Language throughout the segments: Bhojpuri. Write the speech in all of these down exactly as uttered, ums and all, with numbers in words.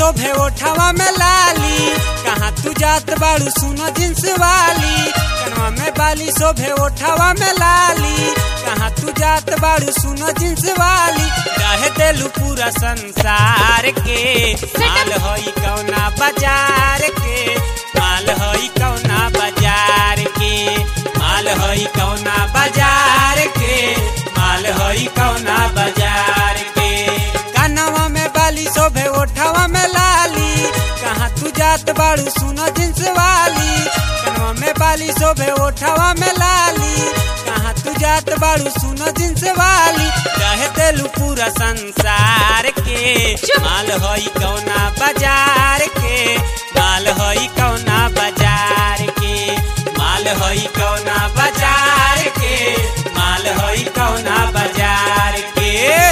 शोभे ओठवा में लाली, कहाँ तू जात बाड़ू सुनो जिन्स वाली। कनवा में बाली शोभे ओठवा में लाली, कहाँ तू जात बाड़ू सुनो जिन्स वाली। कहे देलू पूरा संसार के, माल होई कौना बाजार के, माल होई कौना बाजार के, माल होई कौना बाजार के, माल होई कौना बाजार के। कनवा में बाली शोभे ओठवा में लाली, कहाँ तू जात बाड़ू सुनो जिन्स वाली। कनवा में बाली शोभे ओठवा में लाली, कहाँ तू जात बाड़ू सुनो जिन्स वाली। कहे देलू पूरा संसार के, माल होई कौना बाजार के, माल होई कौना बाजार के, माल होई कौना बाजार के, माल होई कौना बाजार के।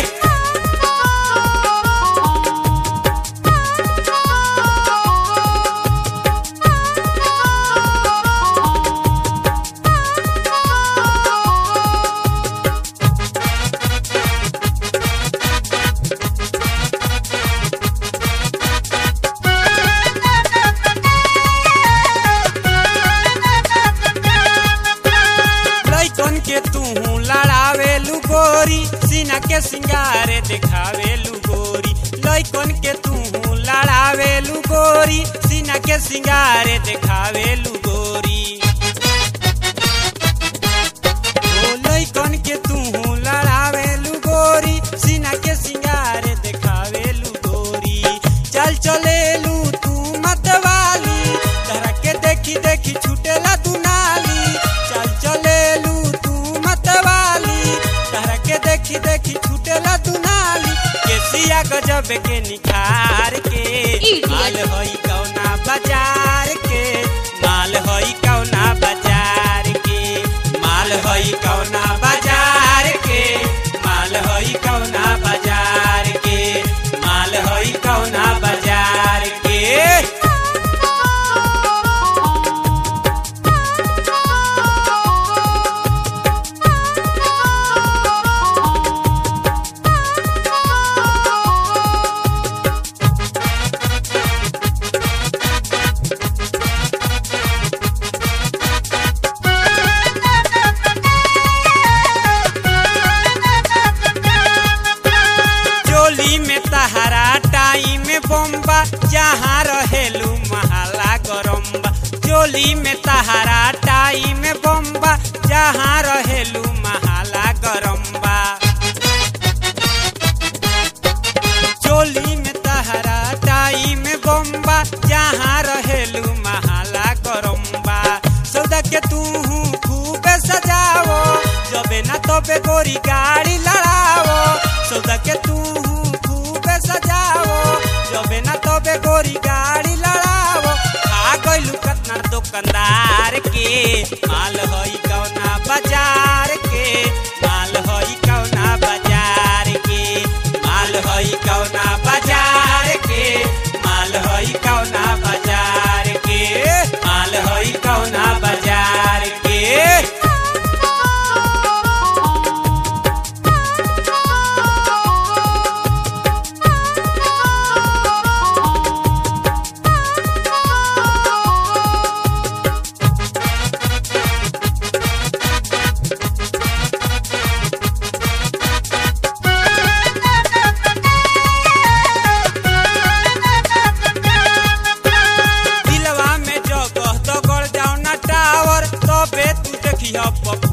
के तू लड़ावेलू गोरी, सीना के सिंगारे दिखावेलू गोरी। लइकन के तू लड़ावेलू गोरी, सीना के सिंगारे दिखावेलू गोरी। ओ लइकन के तू लड़ावेलू गोरी, सीना के सिंगारे दिखावेलू गोरी। चल चलेलू तू मतवाली, तहरा के देखी देखी छूटेला दुनाली। चल चलेलू देखी देखी छूटेला दुनाली, केसिया गजब के निखार के। माल होई कौना बाजार के, माल होई कौना बाजार के, माल होई कौना बाजार के, माल होई कौना बाजार के, माल होई कौना बाजार के। तहरा टाइम बम्बा, जहाँ रहेलू महला गरम्बा। चोली में तहरा टाइम बम्बा, जहाँ रहेलू महला गरम्बा। चोली में तहरा टाइम बम्बा, जहाँ रहेलू महला गरम्बा। सौदा के तू खूब सजावो, जबे ना तबे गोरी गाड़ी लड़ावो। सौदा के तू सजाओ, जबे ना तबे गोरी गाड़ी लड़ाओ। खा गइलू कतना दुकानदार के, माल होई कौना बाजार के, माल होई कौना बाजार के, माल होई कौना बाजार के, माल होई कौना बाजार के, माल होई कौना बाजार के। दिलवा में जगह तो गड़ जाओ ना टावर, तबे तू देखिया